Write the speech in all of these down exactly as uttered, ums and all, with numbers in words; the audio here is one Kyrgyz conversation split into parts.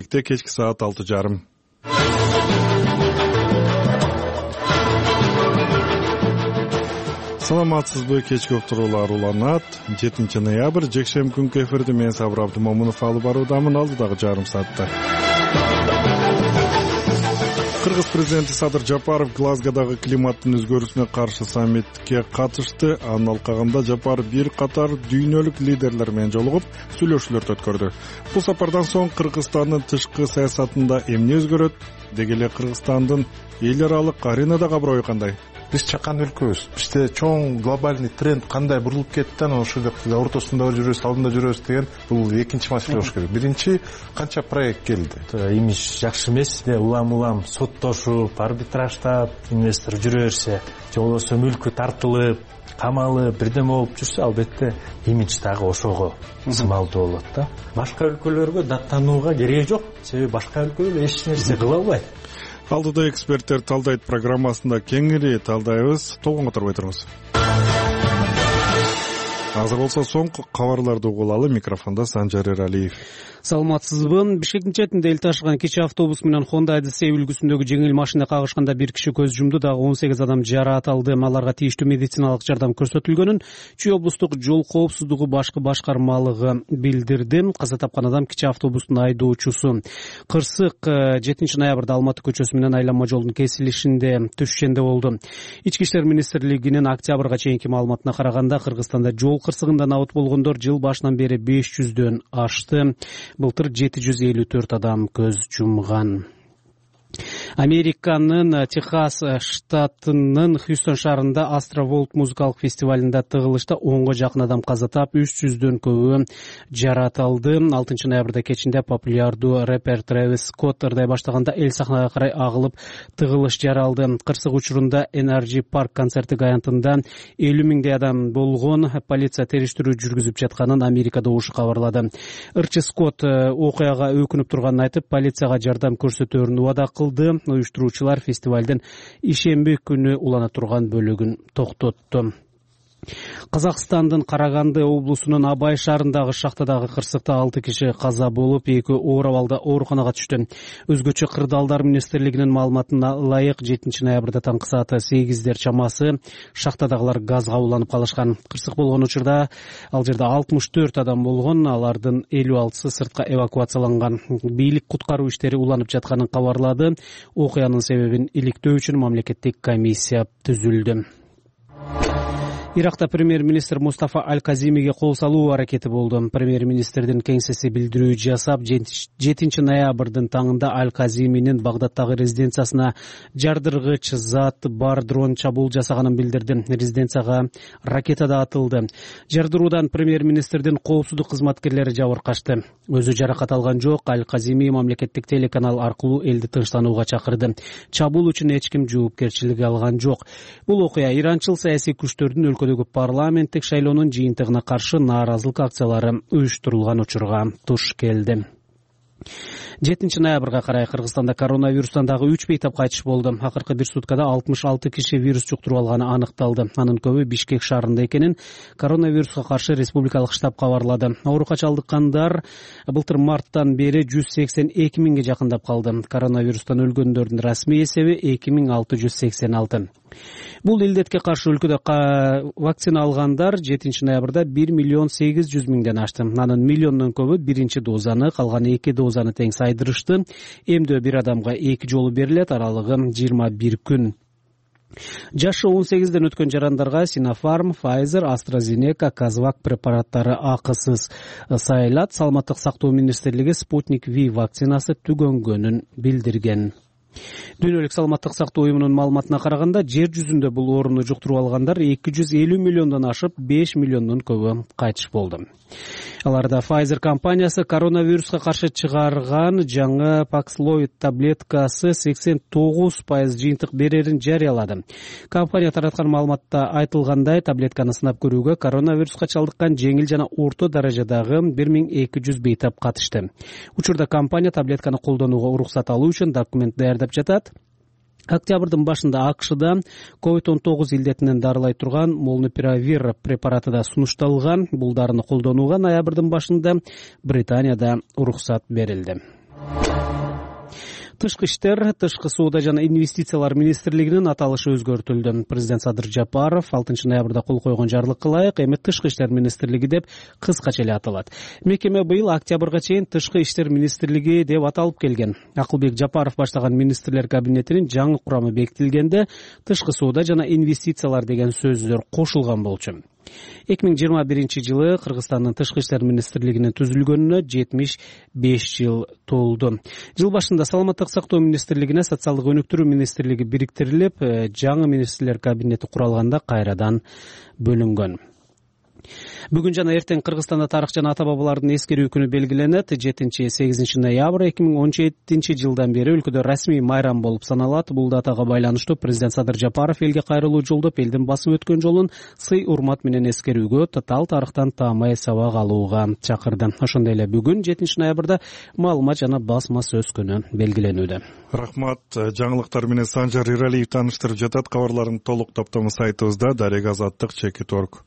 бийликте кечки саат алты жарым. Саламатсызбы, кечки уктуруулар уланат. жетинчи ноябрь жекшемби күнкү эфирде мен Сабыр Абдымомунов алып баруудамын. Алдыдагы жарым саатта Кыргыз президенти Садыр Жапаров Глазгодагы климаттын өзгөрүүсүнө каршы саммитке катышты. Анын алкагында Жапаров бир катар дүйнөлүк лидерлер менен жолугуп, сүйлөшүүлөрдү өткөрдү. Бул сапардан соң Кыргызстандын тышкы саясатында эмне өзгөрөт? Деги эле Кыргызстандын эл аралык аренадагы аброю кандай? Биз чакан өлкөбүз. Бизде чоң глобальный тренд кандай бурулуп кетти, анан ошол ортосунда жүрөбүз, алдында жүрөбүз деген бул экинчи маселе болуш керек. Биринчи, канча проект келди. Имидж жакшы эмес, улам-улам соттошуп, арбитражда инвестор жүрө берсе, же болбосо мүлкү тартылып, камалып, бирдеме болуп жүрсө, албетте имидж дагы ошого сымалдуу болот да. Башка өлкөлөргө даттанууга кереги жок, себеби башка өлкөлөр эч нерсе кыла албайт. Алдыда эксперттер талдайт программасында кеңири талдайбыз. Толгон которбой туруңуз. Азыр болсо соңку кабарларды угулалы. Микрофонда Санжар Эралиев. Саламатсызбы. Бишкектин четинде эл ташыган кичи автобус менен Honda Odyssey үлгүсүндөгү жеңил машина кагышканда бир киши көз жумду, дагы он сегиз адам жараат алды. Аларга тийиштүү медициналык жардам көрсөтүлгөнүн Чүй облустук жол коопсуздугу башкы башкармалыгы билдирди. Каза тапкан адам кичи автобустун айдоочусу. Кырсык жетинчи ноябрда Алматы көчөсү менен айланма жолдун кесилишинде түшкөндө болду. Ички иштер министрлигинин октябрга чейинки маалыматына караганда Кыргызстанда жол кырсыгында абот болгондор жыл башынан бери беш жүздөн ашты. Былтыр жети жүз элүү төрт адам көз жумган. Американын Техас штатынын Хьюстон шаарында Астроволт музыкалык фестивалында тыгылышта онго жакын адам каза тап, үч жүздөн көбү жараат алды. алтынчы ноябрда кечинде популярдуу рэпер Трэвис Скотт ырдай баштаганда эл сахнага карай агылып тыгылыш жаралды. Кырсык учурунда Energy Park концерттик аянтында элүү миңдей адам болгон. Полиция териштирүү жүргүзүп жатканын Америка добушу кабарлады. Ырчы Скотт окуяга өкүнүп турганын айтып, полицияга жардам көрсөтөөрүн убада кылды. Уюштуруучулар фестивалдын ишемби күнү улана турган бөлүгүн токтотту. Казакстандын Караганды облусунун Абай шаарындагы шахтадагы кырсыкта алты киши каза болуп, эки оор абалда ооруканага түштү. Өзгөчө кырдаалдар министрлигинин маалыматына ылайык жетинчи ноябрда таңкы саат сегиздер чамасы шахтадагылар газга уланып калышкан. Кырсык болгон учурда ал жерде алтымыш төрт адам болгон, алардын элүү алтысы сыртка эвакуацияланган. Бийлик куткаруу иштери уланып жатканын кабарлады. Окуянын себебин иликтөө үчүн мамлекеттик комиссия түзүлдү. Иракта премьер-министр Мустафа Аль-Казимиге кол салуу аракети болду. Премьер-министрдин кеңсеси билдирүү жасап, жетинчи ноябрдын таңында Аль-Казиминин Багдадтагы резиденциясына жардыргыч зат бар дрон чабуул жасаганын билдирди. Резиденцияга ракета да атылды. Жардыруудан премьер-министрдин коопсуздук кызматкерлери жабыркашты. Өзү жаракат алган жок. Аль-Казими мамлекеттик телеканал аркылуу элди тынчтанууга чакырды. Чабуул үчүн эч ким жоопкерчилик алган жок. Бул окуя иранчыл саясий күчтөрдүн өлкөдөгү парламенттик шайлоонун жыйынтыгына каршы нааразылык акциялары уюштурулган учурга туш келди. жетинчи ноябрга карай Кыргызстанда коронавирустан дагы үч бейтап кайтыш болду. Акыркы бир суткада алтымыш алты киши вирус жуктуруп алганы аныкталды. Анын көбү Бишкек шаарында экенин коронавируска каршы республикалык штаб кабарлады. Ооруга чалдыккандар былтыр марттан бери жүз сексен эки миңге жакындап калды. Коронавирустан өлгөндөрдүн расмий эсеби эки миң алты жүз сексен алты. Бул илдетке каршы өлкөдө вакцина алгандар жетинчи ноябрда бир миллион сегиз жүз миңден ашты. Анын миллиондон көбү биринчи дозаны, калган эки дозаны тең сайдырышты. Эмдөө бир адамга эки жолу берилет, аралыгы жыйырма бир күн. Жашы он сегизден өткөн жарандарга Sinopharm, Pfizer, AstraZeneca, Казвак препараттары акысыз сайылат. Саламаттык сактоо министрлиги Спутник V вакцинасы түгөнгөнүн билдирген. Дүйнөлүк саламаттык сактоо уюмунун маалыматына караганда, жер жүзүндө бул ооруну жуктуруп алгандар эки жүз элүү миллиондон ашып, беш миллиондон көбү кайтыш болду. Аларда Pfizer компаниясы коронавируска каршы чыгарган жаңы Paxlovid таблеткасы сексен тогуз пайыз жыйынтык берерин жарыялады. Компания тараткан маалыматта айтылгандай, таблетканы сынап көрүүгө коронавируска чалдыккан жеңил жана орто даражадагы бир миң эки жүз бейтап катышты. Учурда компания таблетканы колдонууга уруксат алуу үчүн документ даярдап жатат. Октябрдын башында АКШда ковид он тогуз илдетинен дарылай турган Molnupiravir препараты да сунушталган. Бул дарыны колдонууга ноябрдын башында Британияда уруксат берилди. Тышкы иштер, тышкы соода жана инвестициялар министрлигинин аталышы өзгөртүлдү. Президент Садыр Жапаров алтынчы ноябрда кол койгон жарлыкка ылайык эми тышкы иштер министрлиги деп кыскача эле аталат. Мекеме быйыл октябрга чейин тышкы иштер министрлиги деп аталып келген. Акылбек Жапаров баштаган министрлер кабинетинин жаңы курамы бекитилгенде тышкы соода жана инвестициялар деген сөздөр кошулган болчу. эки миң жыйырма биринчи жылы Кыргызстандын тышкы иштер министрлигинин түзүлгөнүнө жетимиш беш жыл толду. Жыл башында саламаттык сактоо министрлигине социалдык өнүктүрүү министрлиги бириктирилип, жаңы министрлер кабинети куралганда кайрадан бөлүнгөн. Бүгүн жана эртең Кыргызстанда тарых жана ата бабалардын эскерүү күнү белгиленет. жетинчи сегизинчи ноябрь эки миң он жетинчи жылдан бери өлкөдө расмий майрам болуп саналат. Бул датага байланыштуу президент Садыр Жапаров элге кайрылуу жолдоп, элдин басып өткөн жолун сый урмат менен эскерүүгө, татаал тарыхтан таамай сабак алууга чакырды. Ошондой эле бүгүн жетинчи ноябрда маалымат жана басма сөз күнү белгиленүүдө. Рахмат. Жаңылыктар менен Санжар Иралиев тааныштырып жатат. Кабарлардын толук топтому сайтыбызда дарек азаттык чекит орг.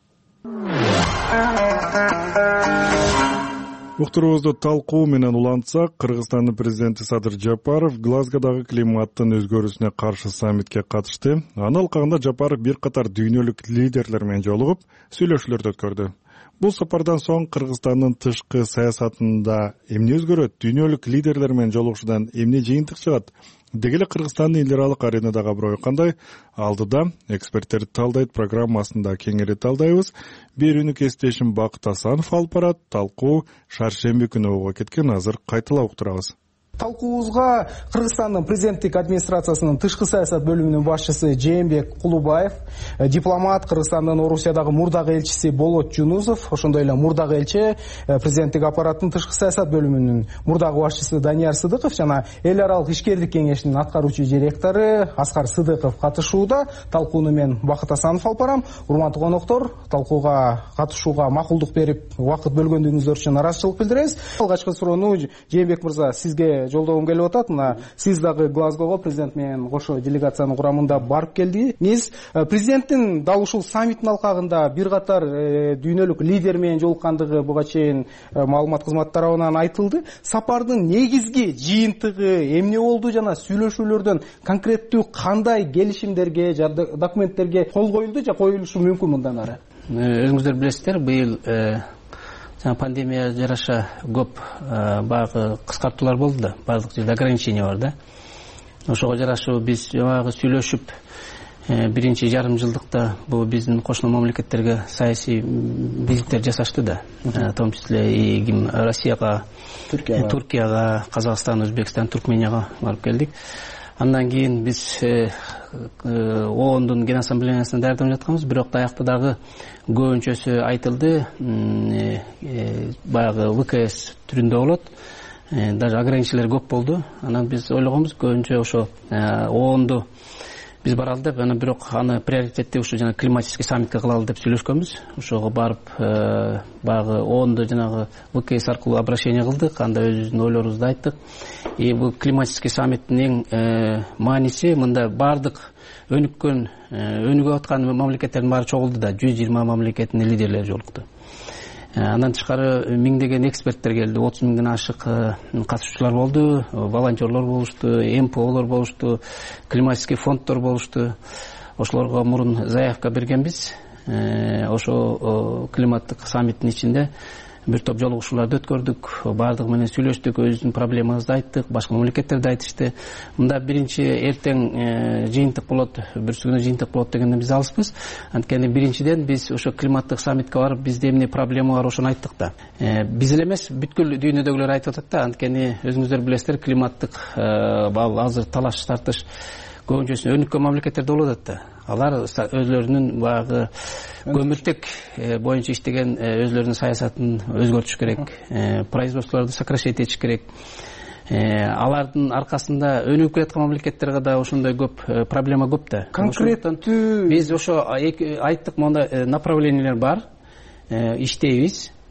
Уктуруубузду талкуу менен улантсак, Кыргызстандын президенти Садыр Жапаров Глазгодагы климаттын өзгөрүүсүнө каршы саммитке катышты. Анын алкагында Жапаров бир катар дүйнөлүк лидерлер менен жолугуп, сүйлөшүүлөрдү өткөрдү. Бул сапардан соң Кыргызстандын тышкы саясатында эмне өзгөрөт? Дүйнөлүк лидерлер менен жолугушуудан эмне жыйынтык чыгат? Деги эле Кыргызстандын эл аралык аренадагы аброю кандай? Алдыда эксперттерди талдайт программасында кеңири талдайбыз. Берүүнү кесиптешим Бакыт Асанов алып барат. Талкуу шаршемби күнү болуп кеткен. Азыр кайталап уктурабыз. Талкуубузга Кыргызстандын президенттик администрациясынын тышкы саясат бөлүмүнүн башчысы Жээнбек Кулубаев, дипломат, Кыргызстандын Орусиядагы мурдагы элчиси Болот Жунусов, ошондой эле мурдагы элчи президенттик аппараттын тышкы саясат бөлүмүнүн мурдагы башчысы Данияр Сыдыков жана эл аралык ишкердик кеңешинин аткаруучу директору Аскар Сыдыков катышууда. Талкууну мен Бакыт Асанов алып барам. Урматтуу коноктор, талкууга катышууга макулдук берип, убакыт бөлгөндүгүңүздөр үчүн ыраазычылык билдиребиз. Алгачкы суроону Жээнбек мырза сизге жолдогум келип атат. Мына сиз дагы Глазгого президент менен кошо делегациянын курамында барып келдиңиз. Президенттин дал ушул саммиттин алкагында бир катар дүйнөлүк лидер менен жолуккандыгы буга чейин маалымат кызматы тарабынан айтылды. Сапардын негизги жыйынтыгы эмне болду жана сүйлөшүүлөрдөн конкреттүү кандай келишимдерге жана документтерге кол коюлду же коюлушу мүмкүн мындан ары? Өзүңүздөр билесиздер, быйыл пандемия жараша көп баягы кыскартуулар болду да, баардык жерде ограничение бар да. Ошого жарашуу биз баягы сүйлөшүп, биринчи жарым жылдыкта бул биздин кошуна мамлекеттерге саясий визиттер жасашты да, в том числе и Россияга, Туркияга, Туркияга, Казакстан, Өзбекстан, Туркменияга барып келдик. Андан кийин биз оондун Ген ассамблеясына даярданып жатканбыз, бирок аякта дагы көбүнчөсү айтылды, баягы вэ ка эс түрүндө болот. Даже ограничениялар көп болду. Анан биз ойлогонбуз көбүнчө ошо оондо биз баралы деп, анан бирок аны приоритетти ушу жана климатический саммитке кылалы деп сүйлөшкөнбүз. Ошого барып баягы оондо жанагы вэ ка эс аркылуу обращение кылдык, анда өзүбүздүн ойлорубузду айттык. И бул климатический саммиттин эң мааниси мында баардык өнүккөн, өнүгүп аткан мамлекеттердин баары чогулду да, жүз жыйырма мамлекеттин лидерлери жолукту. Андан тышкары миңдеген эксперттер келди, отуз миңден ашык катышуучулар болду, волонтерлор болушту, эм пэ олор болушту, климатический фонддор болушту. Ошолорго мурун заявка бергенбиз. Ошо климаттык саммиттин ичинде бир топ жолугушууларды өткөрдүк, баардыгы менен сүйлөштүк, өзүбүздүн проблемабызды айттык, башка мамлекеттерди айтышты. Мында биринчи эртең жыйынтык болот, бүрсү күнү жыйынтык болот дегенден биз алыспыз. Анткени биринчиден биз ошо климаттык саммитке барып, бизде эмне проблема бар ошону айттык да. Биз эле эмес, бүткүл дүйнөдөгүлөр айтып атат да, анткени өзүңүздөр билесиздер, климаттык азыр талаш тартыш көбүнчөсү өнүккөн мамлекеттерде болуп атат да. Алар өзлөрүнүн баягы көмүртек боюнча иштеген өзлөрүнүн саясатын өзгөртүш керек, производстволорду сокращать этиш керек. Алардын аркасында өнүгүп жаткан мамлекеттерге да ошондой көп проблема көп да. Конкреттүү биз ошо айттык, монда направлениялар бар, иштейбиз.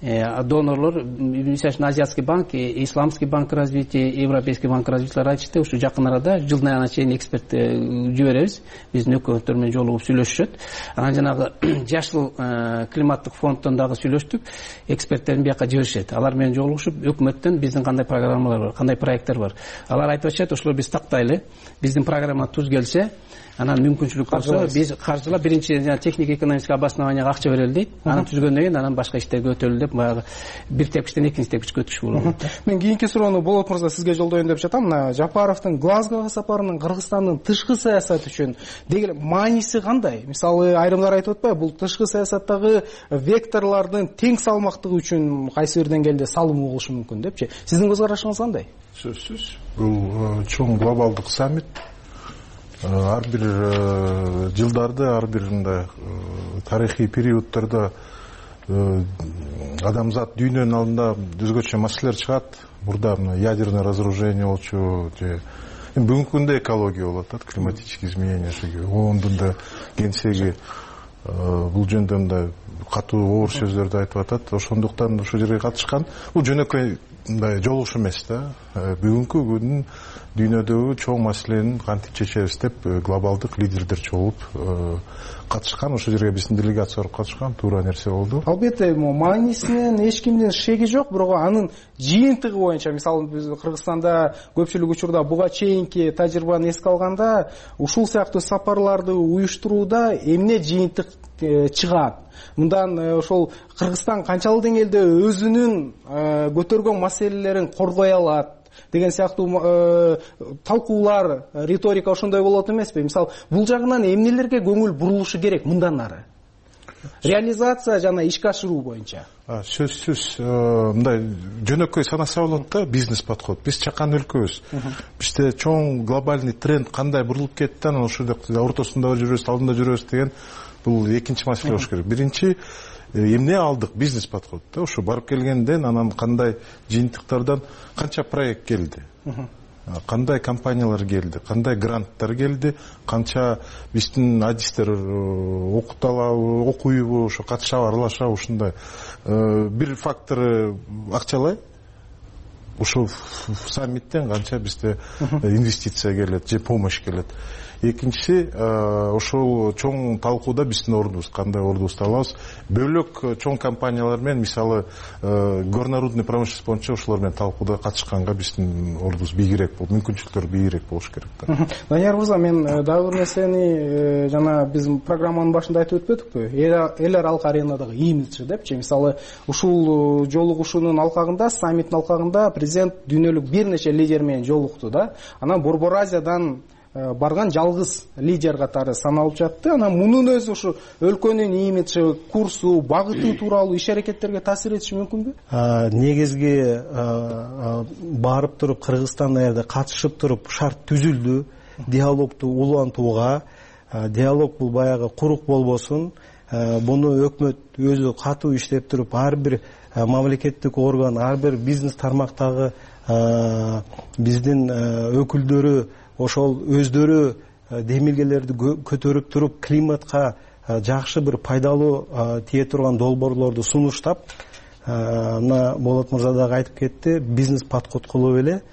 донорлор, мисалы Азиатский банк, Исламский банк развития, Европейский банк развития айтышты, ушу жакын арада жылдын аягына чейин эксперт жиберебиз, биздин өкмөттөр менен жолугуп сүйлөшүшөт. Анан жанагы жашыл климаттык фонддон дагы сүйлөштүк, эксперттердин бияка жиберишет. Алар менен жолугушуп, өкмөттөн биздин кандай программалар бар, кандай проекттер бар. Алар айтып атышат, ошолор биз тактайлы, биздин программа туз келсе, анан мүмкүнчүлүк болсо биз каржылап биринчи техник экономический обоснованияга акча берели дейт. Анан түзгөндөн кийин анан башка иштерге өтөлү деп баягы бир тепкичтен экинчи тепкичке өтүш болот. Мен кийинки суроону Болот мырза сизге жолдоюн деп жатам. Мына Жапаровдун Глазгого сапарынын Кыргызстандын тышкы саясаты үчүн деген мааниси кандай? Мисалы айрымдар айтып атпайбы, бул тышкы саясаттагы векторлордун тең салмактыгы үчүн кайсы бир деңгээлде салым болушу мүмкүн депчи. Сиздин көз карашыңыз кандай? Сөзсүз. Бул чоң глобалдык саммит. Ар бир жылдарда, ар бир мындай тарыхый периоддордо адамзат дүйнөнүн алдында өзгөчө маселелер чыгат. Мурда ядерное разоружение болчу, же бүгүнкү күндө экология болуп атат, климатические изменения, ондун да кеңсеги бул жөнүндө мындай катуу оор сөздөрдү айтып атат. Ошондуктан ушул жерге катышкан. Бул жөнөкөй мындай жолугуш эмес да. Бүгүнкү күндүн дүйнөдөгү чоң маселени кантип чечебиз деп глобалдык лидерлер чогулуп катышкан. Ошол жерге биздин делегация барып катышкан, туура нерсе болду. Албетте, маанисинен эч кимдин шеги жок, бирок анын жыйынтыгы боюнча, мисалы биз Кыргызстанда көпчүлүк учурда буга чейинки тажрыйбаны эске алганда, ушул сыяктуу сапарларды уюштурууда эмне жыйынтык чыгат? Мындан ошол Кыргызстан канчалык деңгээлде өзүнүн көтөргөн маселелерин коргой алат деген сыяктуу талкуулар, риторика ошондой болот эмеспи? Мисалы, бул жагынан эмнелерге көңүл бурулушу керек мындан ары? Реализация жана ишке ашыруу боюнча. Сөзсүз мындай жөнөкөй санаса болот да, бизнес подход. Биз чакан өлкөбүз. Бизде чоң глобальный тренд кандай бурулуп кетти, анан ошол ортосунда жүрөбүз, алдында жүрөбүз деген бул экинчи маселе болуш керек. Биринчи эмне алдык? Бизнес подход да. Ошо барып келгенден анан кандай жыйынтыктардан канча проект келди? Кандай компаниялар келди? Кандай гранттар келди? Канча биздин адистер окуталабы, окуйбу, ошо катышабы, аралашабы, ушундай. Бир фактору акчалай. Ошо саммиттен канча бизде инвестиция келет, же помощь келет. Экинчиси, ошол чоң талкууда биздин ордубуз, кандай ордубузду алабыз. Бөлөк чоң компаниялар менен, мисалы, горнорудный промышленность боюнча ошолор менен талкууда катышканга биздин ордубуз бийигирээк болуп, мүмкүнчүлүктөр бийигирээк болуш керек да. Данияр мырза, мен дагы бир нерсени жана биз программанын башында айтып өтпөдүкпү? Эл аралык аренадагы имидж депчи. Мисалы, ушул жолугушуунун алкагында, саммиттин алкагында президент дүйнөлүк бир нече лидер менен жолукту да. Анан Борбор Азиядан барган жалгыз лидер катары саналып жатты. Анан мунун өзү ушу өлкөнүн имиджи, курсу, багыты тууралуу иш аракеттерге таасир этиши мүмкүнбү? Негизги барып туруп Кыргызстанда жерде катышып туруп шарт түзүлдү. Диалогду улантууга, диалог бул баягы курук болбосун. Буну өкмөт өзү катуу иштеп туруп, ар бир мамлекеттик орган, ар бир бизнес тармактагы биздин өкүлдөрү ошол өздөрү демилгелерди көтөрүп туруп, климатка жакшы бир пайдалуу тие турган долбоорлорду сунуштап, мына Болот мырза дагы айтып кетти, бизнес подход кылып эле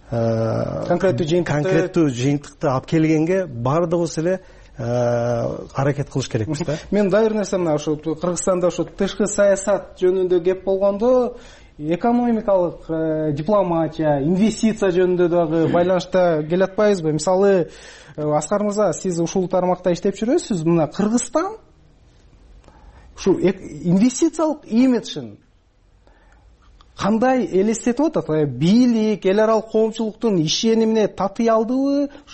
конкреттүү жыйынтыкты алып келгенге баардыгыбыз эле аракет кылыш керекпиз да. Мен дагы бир нерсе, мына ошо Кыргызстанда ошо тышкы саясат жөнүндө кеп болгондо, экономикалык дипломатия, инвестиция жөнүндө дагы байланышта келатпайбызбы? Мисалы, Аскар мырза, сиз ушул тармакта иштеп жүрөсүз. Мына Кыргызстан ушу инвестициялык имиджин кандай элестетип атат? Бийлик, эл аралык коомчулуктун ишенимине татый алдыбы? Ошо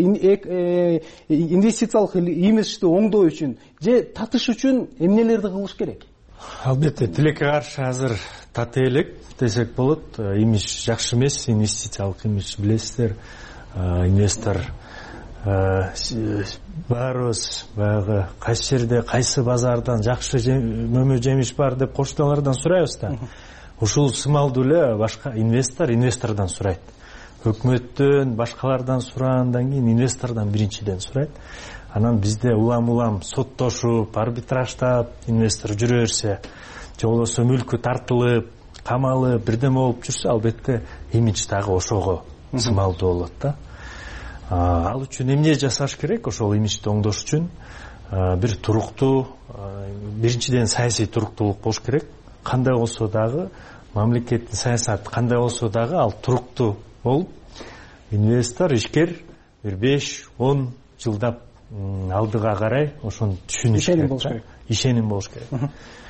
инвестициялык имиджди оңдоо үчүн же татыш үчүн эмнелерди кылыш керек? Албетте, тилекке каршы азыр татый элек десек болот. Имидж жакшы эмес, инвестициялык имидж билесиздер. Инвестор баарыбыз баягы кайсы жерде, кайсы базардан жакшы мөмө жемиш бар деп кошталардан сурайбыз да. Ушул сымалдуу эле башка инвестор инвестордон сурайт. Өкмөттөн, башкалардан сурагандан кийин инвестордон биринчиден сурайт. Анан бизде улам-улам соттошуп, арбитраждап инвестор жүрө берсе, же болбосо мүлкү тартылып камалып бирдеме болуп жүрсө, албетте имидж дагы ошого сымалдуу болот да. Ал үчүн эмне жасаш керек? Ошол имиджди оңдош үчүн бир туруктуу, биринчиден саясий туруктуулук болуш керек. Кандай болсо дагы мамлекеттин саясаты кандай болсо дагы ал туруктуу болуп, инвестор, ишкер бир беш он жылдап алдыга карай ошону түшүнүш керек. Ишеним болуш керек.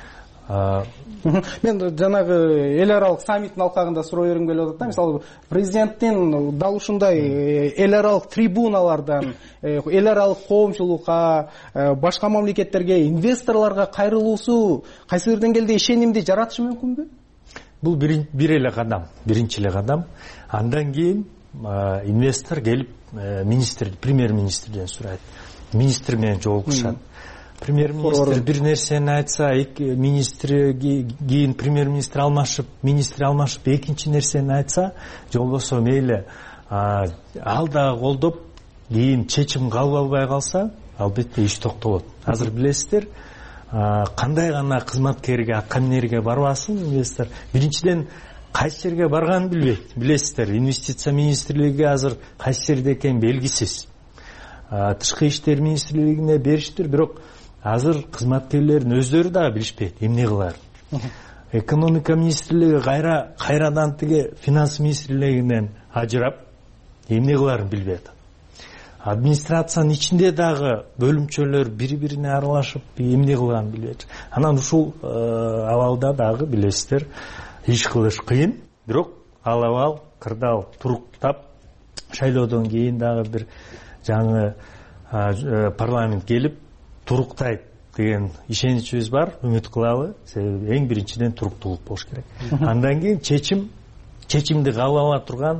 Мен жанагы эл аралык саммиттин алкагында суроо бергим келип атат да. Мисалы, президенттин дал ушундай эл аралык трибуналардан эл аралык коомчулукка, башка мамлекеттерге, инвесторлорго кайрылуусу кайсы бир деңгээлде ишенимди жаратышы мүмкүнбү? Бул бир эле кадам, биринчи эле кадам. Андан кийин инвестор келип министр, премьер-министрден сурайт. Министр менен жолугушат. Премьер-министр бир нерсени айтса, министр кийин премьер-министр алмашып, министр алмашып экинчи нерсени айтса, же болбосо мейли ал дагы колдоп, кийин чечим кабыл албай калса, албетте иш токтолот. Азыр билесиздер, кандай гана кызматкерге, акаминерге барбасын инвестор, биринчиден кайсы жерге барганын билбейт. Билесиздер, инвестиция министрлиги азыр кайсы жерде экени белгисиз. Тышкы иштер министрлигине бериштир, бирок азыр кызматкерлердин өздөрү дагы билишпейт эмне кыларын. Экономика министрлиги кайра кайрадан тиги финанс министрлигинен ажырап, эмне кыларын билбей атат. Администрациянын ичинде дагы бөлүмчөлөр бири-бирине аралашып, эмне кылганын билбей атат. Анан ушул абалда дагы билесиздер, иш кылыш кыйын, бирок ал абал кырдаал туруктап, шайлоодон кийин дагы бир жаңы парламент келип туруктайт деген ишеничибиз бар, үмүт кылалы. Себеби эң биринчиден туруктуулук болуш керек. Андан кийин чечим, чечимди кабыл ала турган,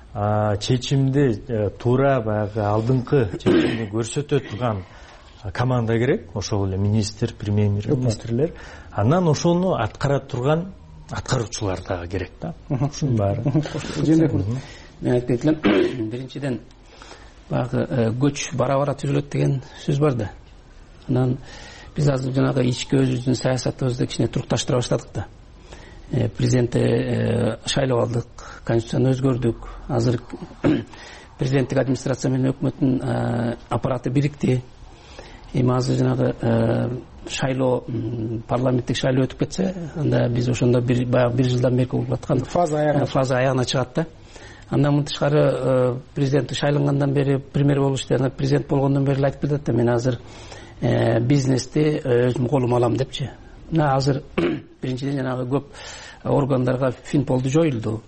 чечимди туура баягы алдыңкы чечимди көрсөтө турган команда керек. Ошол эле министр, премьер-министрлер. Анан ошону аткара турган аткаруучулар дагы керек да. Ушунун баары. Мен айтып кеткем, биринчиден баягы көч бара-бара түзүлөт деген сөз бар да. Анан биз азыр жанагы ички өзүбүздүн саясатыбызды кичине турукташтыра баштадык да. Президентти шайлап алдык, конституцияны өзгөрдүк. Азыр президенттик администрация менен өкмөттүн аппараты бирикти. Эми азыр жанагы шайлоо, парламенттик шайлоо өтүп кетсе, анда биз ошондо бир баягы бир жылдан бери болуп аткан фаза аягына чыгат да. Андан мынтыш тышкары президент шайлангандан бери, премьер болушту, анан президент болгондон бери айтып келет да, мен азыр бизнести өзүм колума алам депчи. Мына азыр биринчиден жанагы көп органдарга Финполду жоюлду.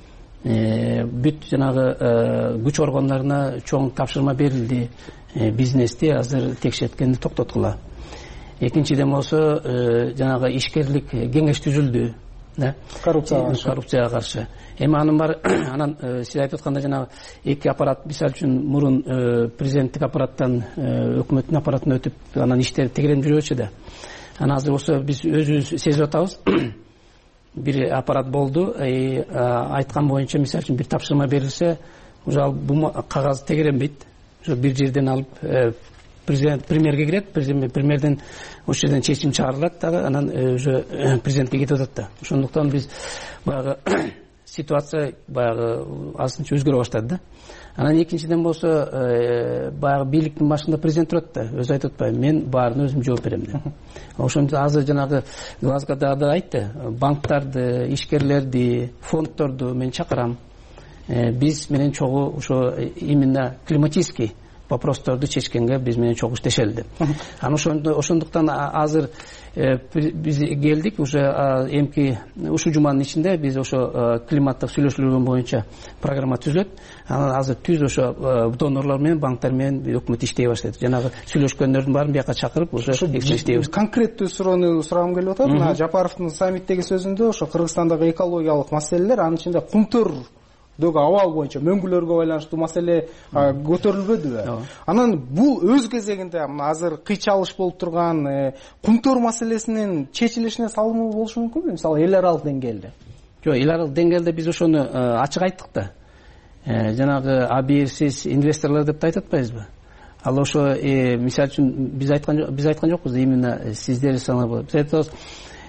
Бүт жанагы күч органдарына чоң тапшырма берилди. Бизнести азыр текшерткенди токтоткула. Экинчиден болсо жанагы ишкерлик кеңеш түзүлдү. Коррупцияга каршы. Коррупцияга каршы. Эми анын бар, анан сиз айтып атканда жанагы эки аппарат, мисалы үчүн мурун президенттик аппараттан өкмөттүн аппаратына өтүп, анан иштер тегеренип жүрөчү да. Анан азыр болсо биз өзүбүз сезип атабыз. Бир аппарат болду, айткан боюнча мисалы үчүн бир тапшырма берилсе, уже ал кагаз тегеренбейт. Ошо бир жерден алып президент премьерге кирет, премьерден ошол жерден чечим чыгарылат дагы, анан уже президентке кетип атат да. Ошондуктан биз баягы ситуация баягы азырынча өзгөрө баштады да. Анан экинчиден болсо баягы бийликтин башында президент турат да, өзү айтып атпайбы, мен баарына өзүм жооп берем деп. Ошондо азыр жанагы Глазгода да айтты, банктарды, ишкерлерди, фонддорду мен чакырам. Биз менен чогуу ошо именно климатический вопросторду чечкенге биз менен чогуу иштешели деп. Анан ошондуктан азыр биз келдик, уже эмки ушул жуманын ичинде биз ошо климаттык сүйлөшүүлөр боюнча программа түзүлөт. Анан азыр түз ошо донорлор менен, банктар менен өкмөт иштей баштайт. Жанагы сүйлөшкөндөрдүн баарын бияка чакырып, уже иштейбиз. Конкреттүү суроону сурагым келип атат. Мына Жапаровдун саммиттеги сөзүндө ошо Кыргызстандагы экологиялык маселелер, анын ичинде кумтөр дөг абал боюнча мөңгүлөргө байланыштуу маселе көтөрүлбөдүбү? Анан бул өз кезегинде азыр кыйчалыш болуп турган кумтөр маселесинин чечилишине салымы болушу мүмкүнбү? Мисалы эл аралык деңгээлде. Жок, эл аралык деңгээлде биз ошону ачык айттык да. Жанагы абийирсиз инвесторлор деп айтып атпайбызбы? Ал ошо мисалы үчүн биз айткан биз айткан жокпуз, именно сиздер санап. Биз айтабыз,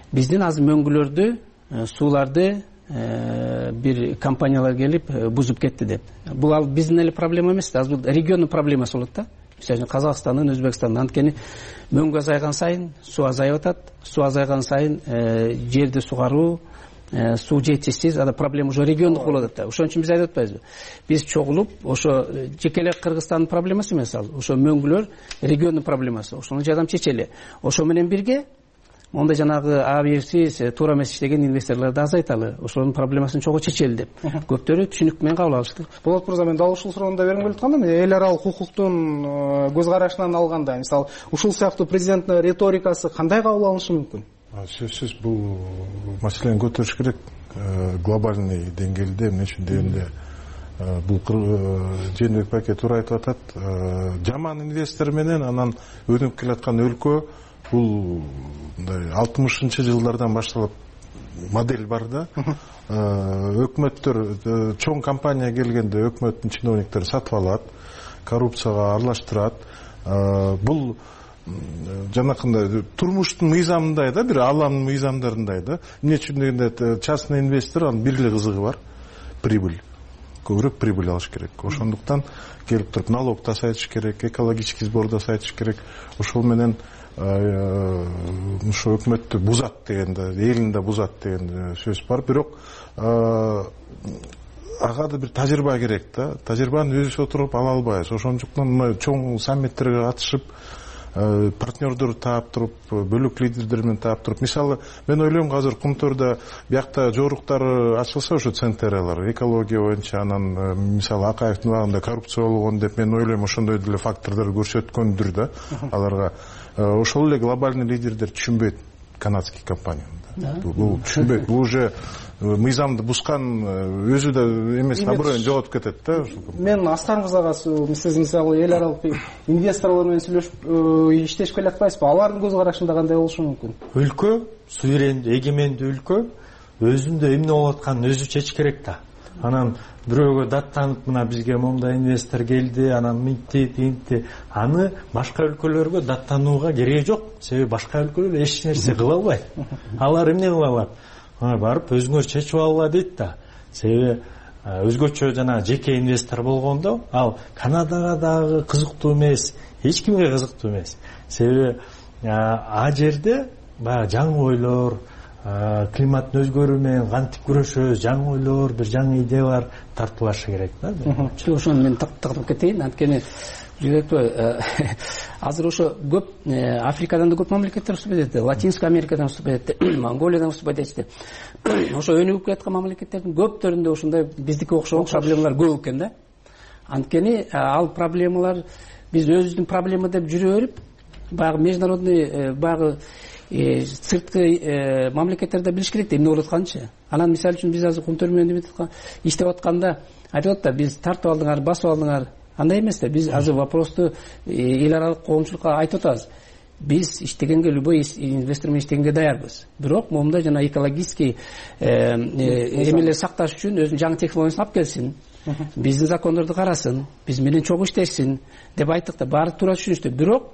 биздин азыр мөңгүлөрдү, сууларды бир компаниялар келип бузуп кетти деп. Бул ал биздин эле проблема эмес, азыр бул региондун проблемасы болот да. Мисалы үчүн Казакстандын, Өзбекстандын, анткени мөңгү азайган сайын суу азайып атат, суу азайган сайын жерди сугаруу, суу жетишсиз, анда проблема уже региондук болуп атат да. Ошон үчүн биз айтып атпайбызбы? Биз чогулуп, ошо жеке эле Кыргызстандын проблемасы эмес ал. Ошо мөңгүлөр региондун проблемасы. Ошону жардам чечели. Ошо менен бирге онда жанагы абийирсиз, туура эмес иштеген инвесторлорду азайталы. Ошонун проблемасын чогуу чечели деп. Көптөрү түшүнүк менен кабыл алышты. Болот мырза, мен дал ушул суроону да бергим келип атканда, мен эл аралык укуктун көз карашынан алганда, мисалы, ушул сыяктуу президенттин риторикасы кандай кабыл алынышы мүмкүн? Сөзсүз бул маселени көтөрүш керек. Глобальный деңгээлде эмне үчүн дегенде бул Жээнбек байке туура айтып атат. Жаман инвестор менен анан өнүгүп келаткан өлкө, бул алтымышынчы жылдардан башталып модель бар да. Өкмөттөр, чоң компания келгенде өкмөттүн чиновниктери сатып алат, коррупцияга аралаштырат. Бул жанакындай турмуштун мыйзамындай да, бир аламдын мыйзамдарындай да. Эмне үчүн дегенде частный инвестор, анын бир эле кызыгы бар, прибыль. Көбүрөөк прибыль алыш керек. Ошондуктан келип туруп налог да сайтыш керек, экологический сбор да сайтыш керек. Ошол менен ошо өкмөттү бузат дегенде, элин да бузат деген сөз бар. Бирок ага да бир тажрыйба керек да. Тажрыйбаны өзүбүз отуруп ала албайбыз. Ошондуктан чоң саммиттерге катышып, партнердор таап туруп, бөлөк лидерлер менен таап туруп, мисалы, мен ойлойм азыр Кумтөрдө биякта жоруктары ачылса, ошо централар экология боюнча, анан мисалы Акаевдин убагында коррупция болгон деп, мен ойлойм ошондой деле фактордор көрсөткөндүр да аларга. Ошол эле глобальный лидерлер түшүнбөйт канадский компанияны. Бул түшүнбөйт. Бул уже мыйзамды бускан, өзү да эмес, аброюн жоготуп кетет да. Мен Аскар мырзага, сиз мисалы эл аралык инвесторлор менен сүйлөшүп иштешип келатпайсызбы? Алардын көз карашында кандай болушу мүмкүн? Өлкө, суверендүү, эгемендүү өлкө өзүндө эмне болуп атканын өзү чечиш керек да. Анан бирөөгө даттанып, мына бизге мондай инвестор келди, анан мынтти, тинтти, аны башка өлкөлөргө даттанууга кереги жок. Себеби башка өлкөлөр эч нерсе кыла албайт. Алар эмне кыла алат? Барып өзүңөр чечип алгыла дейт да. Себеби өзгөчө жана жеке инвестор болгондо, ал Канадага дагы кызыктуу эмес, эч кимге кызыктуу эмес. Себеби а жерде баягы жаңы ойлор, климаттын өзгөрүү менен кантип күрөшөбүз, жаңы ойлор, бир жаңы идеялар тартылышы керек да. Ошону мен тактап кетейин, анткени азыр ошо көп Африкадан да көп мамлекеттер вступать этти, Латинская Америкадан вступать этти, Монголиядан вступать этти. Ошо өнүгүп келаткан мамлекеттердин көптөрүндө ушундай биздики окшогон проблемалар көп экен да. Анткени ал проблемалар биз өзүбүздүн проблема деп жүрө берип, баягы международный баягы сырткы мамлекеттерде билиш керек да эмне болуп атканынчы. Анан мисалы үчүн биз азыр Кумтөр менен иштеп атканда айтып атат да, биз тартып алдыңар, басып алдыңар. Андай эмес да, биз азыр вопросту эл аралык коомчулукка айтып атабыз. Биз иштегенге, любой инвестор менен иштегенге даярбыз. Бирок момундай жана экологический эмелер сакташ үчүн өзүнүн жаңы технологиясын алып келсин, биздин закондорду карасын, биз менен чогуу иштешсин деп айттык да, баары туура түшүнүштү. Бирок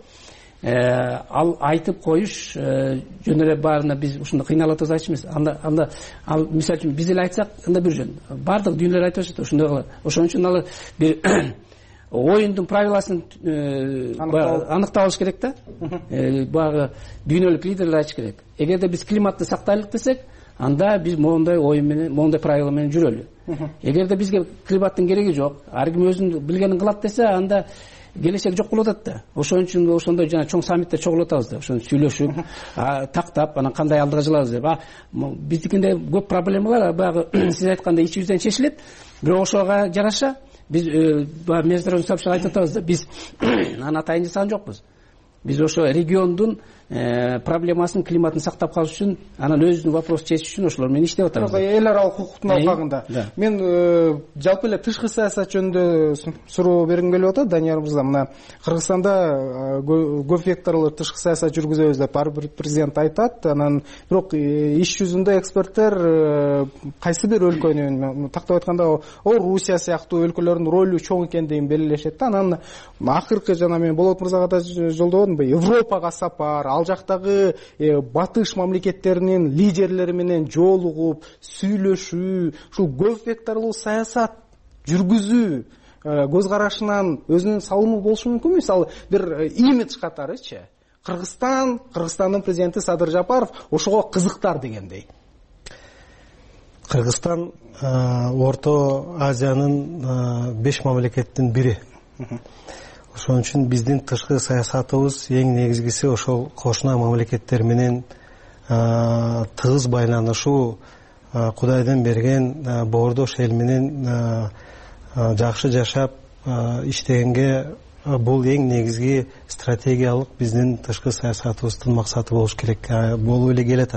ал айтып коюш жөн эле баарына биз ушундай кыйналып атабыз айтыш эмес. Анда анда ал мисалы үчүн биз эле айтсак, анда бир жөн. Бардык дүйнөлөр айтып атат, ошондой кылат. Ошон үчүн ал бир оюндун правиласын аныктап алыш керек да. Баягы дүйнөлүк лидерлер айтыш керек. Эгерде биз климатты сактайлык десек, анда биз моундай оюн менен, моундай правила менен жүрөлү. Эгерде бизге климаттын кереги жок, ар ким өзүнүн билгенин кылат десе, анда келечек жок болуп атат да. Ошон үчүн ошондой жана чоң саммиттер чогулуп атабыз да. Ошону сүйлөшүп, тактап, анан кандай алдыга жылабыз деп. Биздикинде көп проблемалар баягы сиз айткандай ичибизден чечилет. Бирок ошого жараша биз международный сообществого айтып атабыз да, биз анын атайын жасаган жокпуз. Биз ошо региондун проблемасын, климатын сактап калыш үчүн, анан өзүнүн вопросун чечиш үчүн ошолор менен иштеп атабыз. Эл аралык укуктун алкагында мен жалпы эле тышкы саясат жөнүндө суроо бергим келип атат, Данияр мырза. Мына Кыргызстанда көп векторлуу тышкы саясат жүргүзөбүз деп ар бир президент айтат. Анан бирок иш жүзүндө эксперттер кайсы бир өлкөнүн, тактап айтканда Орусия сыяктуу өлкөлөрдүн ролу чоң экендигин белгилешет да. Анан акыркы жана мен Болот мырзага да жолдободум, эми Европага сапар, ал жактагы батыш мамлекеттеринин лидерлери менен жолугуп, сүйлөшүү, ушул көп векторлуу саясат жүргүзүү көз карашынан өзүнүн салымы болушу мүмкүнбү? Мисалы бир имидж катарычы Кыргызстан, Кыргызстандын президенти Садыр Жапаров ошого кызыктар дегендей. Кыргызстан Орто Азиянын беш мамлекеттин бири. Ошон үчүн биздин тышкы саясатыбыз эң негизгиси ошол кошуна мамлекеттер менен тыгыз байланышуу, Кудайдан берген боордош эл менен жакшы жашап иштегенге бул эң негизги стратегиялык биздин тышкы саясатыбыздын максаты болуш керек, болуп эле келатат.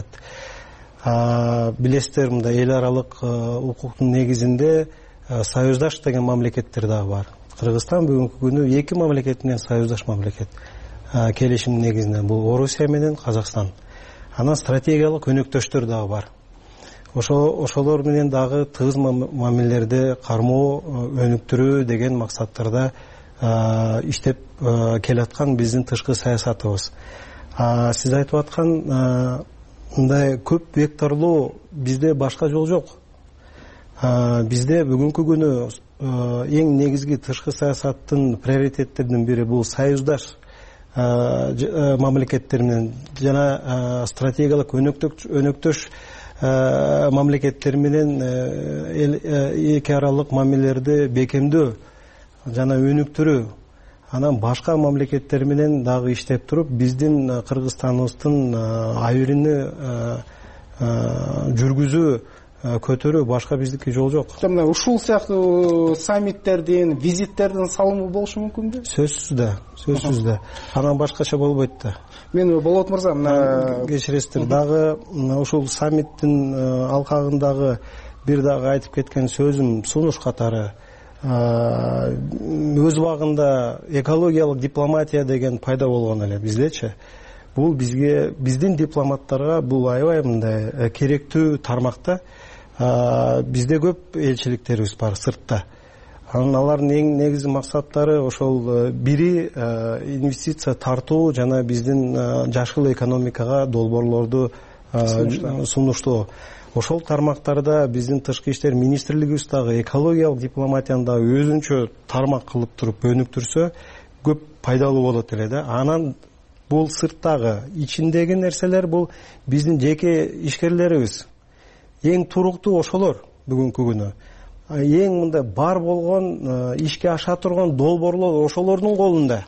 Билесиздер, мында эл аралык укуктун негизинде союздаш деген мамлекеттер дагы бар. Кыргызстан бүгүнкү күнү эки мамлекет менен союздаш мамлекет келишимдин негизинде. Бул Орусия менен Казакстан. Анан стратегиялык өнөктөштөр дагы бар. Ошолор менен дагы тыгыз мамилелерди кармоо, өнүктүрүү деген максаттарда иштеп келаткан биздин тышкы саясатыбыз. Сиз айтып аткан мындай көп векторлуу бизде башка жол жок. Бизде бүгүнкү күнү эң негизги тышкы саясаттын приоритеттеринин бири бул союздаш мамлекеттер менен жана стратегиялык өнөктөш мамлекеттер менен эки аралык мамилелерди бекемдөө жана өнүктүрүү. Анан башка мамлекеттер менен дагы иштеп туруп биздин Кыргызстаныбыздын айырыны жүргүзүү, көтөрүү башка биздики жол жок. Мына ушул сыяктуу саммиттердин, визиттердин салымы болушу мүмкүнбү? Сөзсүз да, сөзсүз да. Анан башкача болбойт да. Мен Болот мырза, мына кечиресиздер, дагы ушул саммиттин алкагындагы бир дагы айтып кеткен сөзүм сунуш катары өз убагында экологиялык дипломатия деген пайда болгон эле биздечи. Бул бизге, биздин дипломаттарга бул аябай мындай керектүү тармакта. Бизде көп элчиликтерибиз бар сыртта. Анан алардын эң негизги максаттары ошол бири инвестиция тартуу жана биздин жашыл экономикага долбоорлорду сунуштоо. Ошол тармактарда биздин тышкы иштер министрлигибиз дагы экологиялык дипломатияны дагы өзүнчө тармак кылып туруп өнүктүрсө көп пайдалуу болот эле да. Анан бул сырттагы, ичиндеги нерселер бул биздин жеке ишкерлерибиз. Эң туруктуу ошолор бүгүнкү күнү. Эң мындай бар болгон, ишке аша турган долбоорлор ошолордун колунда.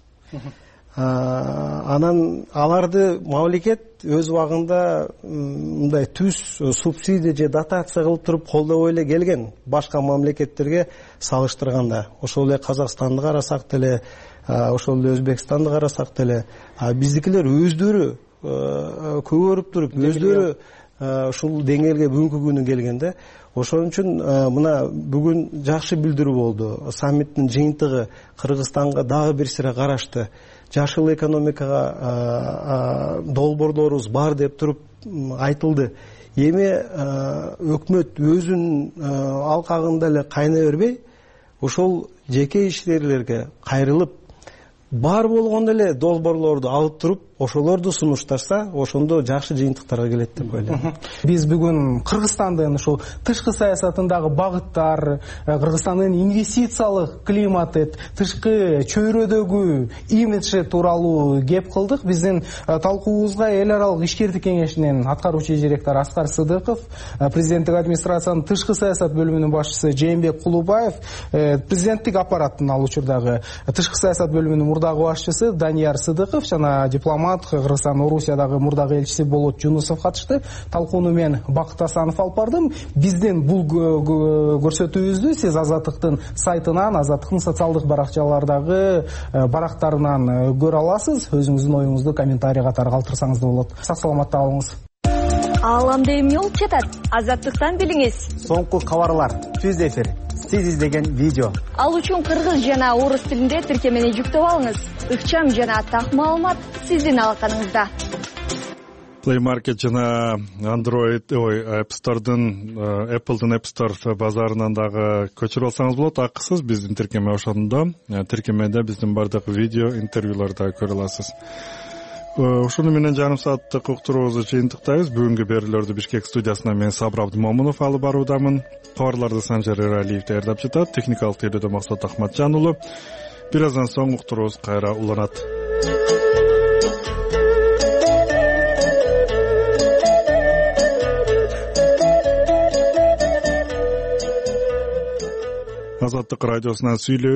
Анан аларды мамлекет өз убагында мындай түз субсидия же дотация кылып туруп колдой эле келген башка мамлекеттерге салыштырганда. Ошол эле Казакстанды карасак деле, ошол эле Өзбекстанды карасак деле, биздикилер өздөрү көгөрүп туруп, өздөрү ушул деңгээлге бүгүнкү күнү келгенде. Ошон үчүн мына бүгүн жакшы билдирүү болду. Саммиттин жыйынтыгы Кыргызстанга дагы бир сыйра карашты. Жашыл экономикага долбоорлорубуз бар деп туруп айтылды. Эми өкмөт өзүнүн алкагында эле кайнай бербей, ошол жеке ишкерлерге кайрылып, бар болгон эле долбоорлорду алып туруп, ошолорду сунуштарса, ошондо жакшы жыйынтыктарга келет деп ойлойм. Биз бүгүн Кыргызстандын ушул тышкы саясатындагы багыттар, Кыргызстандын инвестициялык климаты, тышкы чөйрөдөгү имиджи тууралуу кеп кылдык. Биздин талкуубузга эл аралык ишкердик кеңешинин аткаруучу директору Аскар Сыдыков, президенттик администрациянын тышкы саясат бөлүмүнүн башчысы Жээнбек Кулубаев, президенттик аппараттын ал учурдагы тышкы саясат бөлүмүнүн мурдагы башчысы Данияр Сыдыков жана дипломат Кыргызстандын Орусиядагы мурдагы элчиси Болот Жунусов катышты. Талкууну мен Бакыт Асанов алып бардым. Биздин бул көрсөтүүбүздү сиз Азаттыктын сайтынан, Азаттыктын социалдык баракчалардагы барактарынан көрө аласыз. Өзүңүздүн оюңузду комментарий катары калтырсаңыз да болот. Сак саламатта калыңыз. Ааламда эмне болуп жатат? Азаттыктан билиңиз. Соңку кабарлар, түз эфир, сиз издеген видео. Ал үчүн кыргыз жана орус тилинде тиркемени жүктөп алыңыз. Ыкчам жана так маалымат сиздин алаканыңызда. Play Market жана Android, ой, App Store'дун, Apple'дун App Store базарынан дагы көчүрүп алсаңыз болот, акысыз. Биздин тиркеме ошондо. Тиркемеде биздин бардык видео, интервьюларды да көрө аласыз. Ушуну менен жарым сааттык уктуруубузду жыйынтыктайбыз. Бүгүнкү берүүлөрдү Бишкек студиясынан мен Сабыр Абдымомунов алып баруудамын. Кабарларды Санжар Эралиев даярдап жатат. Техникалык тейлөөдө Максат Ахматжан уулу. Бир аздан соң уктуруубуз кайра уланат. Азаттык радиосунан сүйлөө